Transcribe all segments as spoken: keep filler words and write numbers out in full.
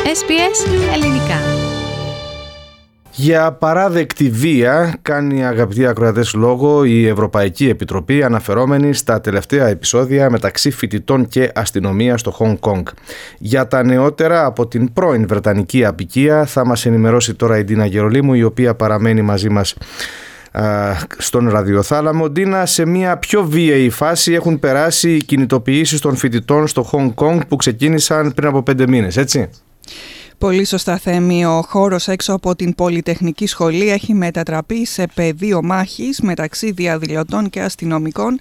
ες μπι ες Ελληνικά. Για παράδεκτη βία κάνει, αγαπητοί ακροατές, λόγο η Ευρωπαϊκή Επιτροπή, αναφερόμενη στα τελευταία επεισόδια μεταξύ φοιτητών και αστυνομίας στο Χονγκ Κονγκ. Για τα νεότερα από την πρώην Βρετανική αποικία θα μας ενημερώσει τώρα η Ντίνα Γερολίμου, η οποία παραμένει μαζί μας α, στον ραδιοθάλαμο. Ντίνα, σε μια πιο βίαιη φάση έχουν περάσει οι κινητοποιήσεις των φοιτητών στο Χονγκ Κονγκ που ξεκίνησαν πριν από πέντε μήνες, έτσι? Πολύ σωστά, Θέμη. Ο χώρος έξω από την Πολυτεχνική Σχολή έχει μετατραπεί σε πεδίο μάχης μεταξύ διαδηλωτών και αστυνομικών,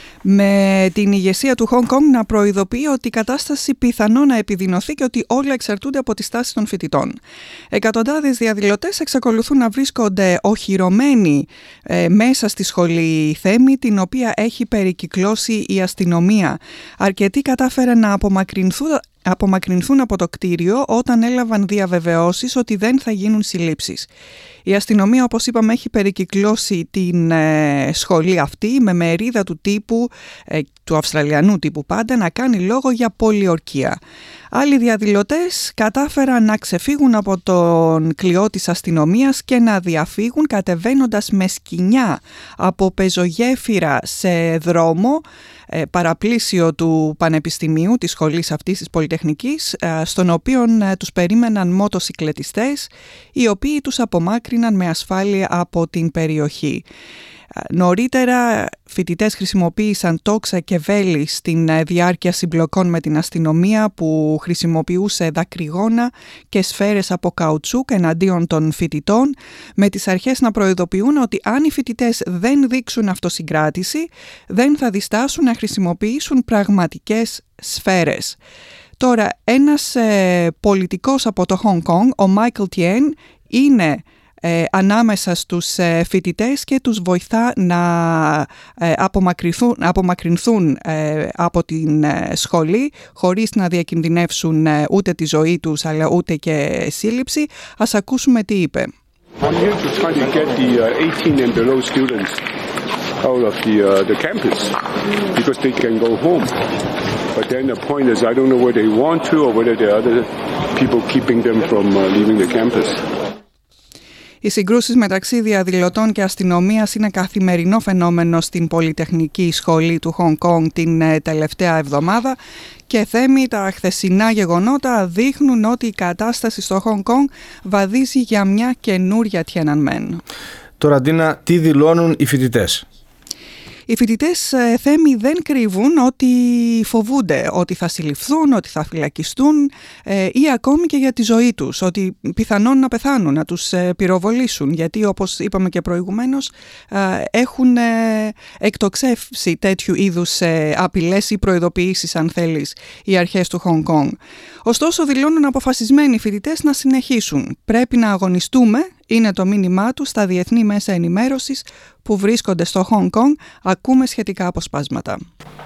με την ηγεσία του Χονγκ Κονγκ να προειδοποιεί ότι η κατάσταση πιθανό να επιδεινωθεί και ότι όλα εξαρτούνται από τη στάση των φοιτητών. Εκατοντάδες διαδηλωτές εξακολουθούν να βρίσκονται οχυρωμένοι ε, μέσα στη σχολή, Θέμη, την οποία έχει περικυκλώσει η αστυνομία. Αρκετοί κατάφεραν να απομακρυνθούν απομακρυνθούν από το κτίριο όταν έλαβαν διαβεβαιώσεις ότι δεν θα γίνουν συλλήψεις. Η αστυνομία, όπως είπαμε, έχει περικυκλώσει την ε, σχολή αυτή με μερίδα του τύπου, ε, του αυστραλιανού τύπου πάντα, να κάνει λόγο για πολιορκία. Άλλοι διαδηλωτές κατάφεραν να ξεφύγουν από τον κλειό της αστυνομίας και να διαφύγουν κατεβαίνοντας με σκοινιά από πεζογέφυρα σε δρόμο, παραπλήσιο του Πανεπιστημίου, της σχολής αυτής της Πολυτεχνικής, στον οποίο τους περίμεναν μοτοσικλετιστές, οι οποίοι τους απομάκρυναν με ασφάλεια από την περιοχή. Νωρίτερα, φοιτητές χρησιμοποίησαν τόξα και βέλη στην διάρκεια συμπλοκών με την αστυνομία, που χρησιμοποιούσε δακρυγόνα και σφαίρες από καουτσούκ εναντίον των φοιτητών, με τις αρχές να προειδοποιούν ότι αν οι φοιτητές δεν δείξουν αυτοσυγκράτηση, δεν θα διστάσουν να χρησιμοποιήσουν πραγματικές σφαίρες. Τώρα, ένας ε, πολιτικός από το Χονγκ Κονγκ, ο Μάικλ Τιέν, είναι Ε, ανάμεσα στους ε, φοιτητές και τους βοηθά να ε, απομακρυνθούν, απομακρυνθούν ε, από την ε, σχολή χωρίς να διακινδυνεύσουν ε, ούτε τη ζωή τους αλλά ούτε και σύλληψη. Ας ακούσουμε τι είπε. I'm here to try to get the uh, eighteen and below students out of the uh, the campus because they can go home. But then the point is I don't know whether they want to or whether there are other people keeping them from uh, leaving the campus. Οι συγκρούσεις μεταξύ διαδηλωτών και αστυνομίας είναι καθημερινό φαινόμενο στην Πολυτεχνική Σχολή του Χονγκ Κονγκ την τελευταία εβδομάδα, και, Θέμη, τα χθεσινά γεγονότα δείχνουν ότι η κατάσταση στο Χονγκ Κονγκ βαδίζει για μια καινούρια Tiananmen. Τώρα, Ντίνα, τι δηλώνουν οι φοιτητές? Οι φοιτητές, Θέμη, δεν κρύβουν ότι φοβούνται ότι θα συλληφθούν, ότι θα φυλακιστούν ε, ή ακόμη και για τη ζωή τους, ότι πιθανόν να πεθάνουν, να τους ε, πυροβολήσουν, γιατί, όπως είπαμε και προηγουμένως, ε, έχουν ε, εκτοξεύσει τέτοιου είδους ε, απειλές ή προειδοποιήσεις, αν θέλεις, οι αρχές του Χονγκ Κονγκ. Ωστόσο, δηλώνουν αποφασισμένοι οι φοιτητές να συνεχίσουν. Πρέπει να αγωνιστούμε, είναι το μήνυμά τους στα διεθνή μέσα ενημέρωσης που βρίσκονται στο Χονγκ Κονγκ. Ακούμε σχετικά αποσπάσματα.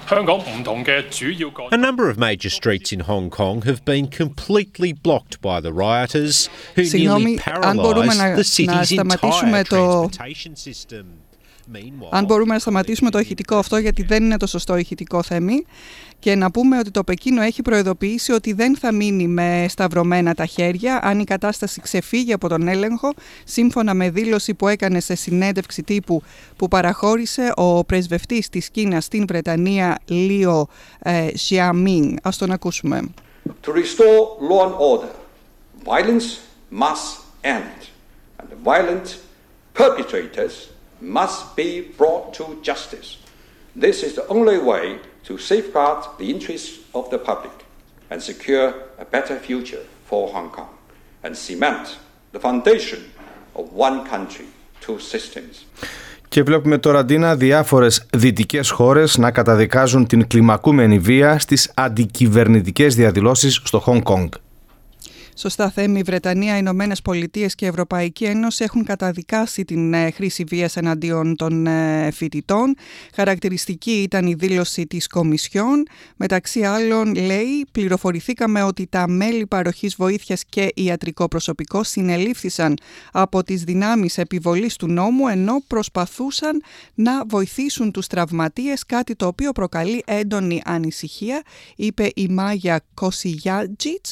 A number of major streets in Hong Kong have been completely blocked by the rioters who nearly paralysed the city's entire transportation system. Αν μπορούμε να σταματήσουμε το ηχητικό αυτό, γιατί δεν είναι το σωστό ηχητικό, Θέμη, και να πούμε ότι το Πεκίνο έχει προειδοποιήσει ότι δεν θα μείνει με σταυρωμένα τα χέρια αν η κατάσταση ξεφύγει από τον έλεγχο, σύμφωνα με δήλωση που έκανε σε συνέντευξη τύπου που παραχώρησε ο πρεσβευτής της Κίνας στην Βρετανία, Λίο Ζιαμίνγκ. Ας τον ακούσουμε. To restore law and order, violence must end, and the violent perpetrators must be brought to justice. This is the only way to safeguard the interests of the public and secure a better future for Hong Kong and cement the foundation of one country, two systems. Και βλέπουμε τώρα, Ντίνα, διάφορες δυτικές χώρες να καταδικάζουν την κλιμακούμενη βία στις αντικυβερνητικές διαδηλώσεις στο Χονγκ Κονγκ. Σωστά, Θέμη. Η Βρετανία, οι Ηνωμένες Πολιτείες και η Ευρωπαϊκή Ένωση έχουν καταδικάσει την ε, χρήση βίας εναντίον των ε, φοιτητών. Χαρακτηριστική ήταν η δήλωση της Κομισιόν. Μεταξύ άλλων, λέει, πληροφορηθήκαμε ότι τα μέλη παροχής βοήθειας και ιατρικό προσωπικό συνελήφθησαν από τις δυνάμεις επιβολής του νόμου, ενώ προσπαθούσαν να βοηθήσουν τους τραυματίες, κάτι το οποίο προκαλεί έντονη ανησυχία, είπε η Μάγια Κοσιγιάτζιτς,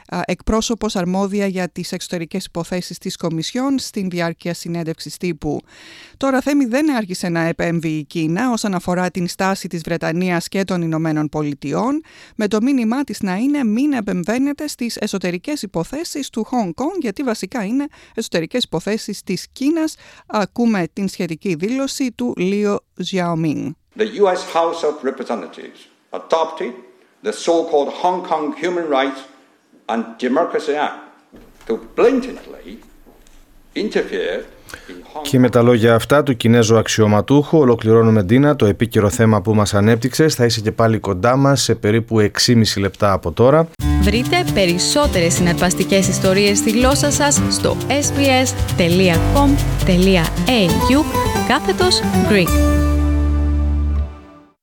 εκπρόσωπος αρμόδια για τις εξωτερικές υποθέσεις της Κομισιόν στην διάρκεια συνέντευξης τύπου. Τώρα, Θέμη, δεν άρχισε να επέμβει η Κίνα όσον αφορά την στάση της Βρετανίας και των Ηνωμένων Πολιτειών, με το μήνυμά της να είναι μην επεμβαίνετε στις εσωτερικές υποθέσεις του Hong Kong, γιατί βασικά είναι εσωτερικές υποθέσεις της Κίνας. Ακούμε την σχετική δήλωση του Liu Xiaoming. The U S House of Representatives adopted the so-called Hong Kong Human Rights and Democracy Act to blatantly interfere. Και με τα λόγια αυτά του Κινέζου αξιωματούχου ολοκληρώνουμε, Ντίνα, το επίκαιρο θέμα που μας ανέπτυξες. Θα είσαι και πάλι κοντά μας σε περίπου έξι και μισή λεπτά από τώρα. Βρείτε περισσότερες συναρπαστικές ιστορίες στη γλώσσα σας στο sbs.com.au κάθετος Greek.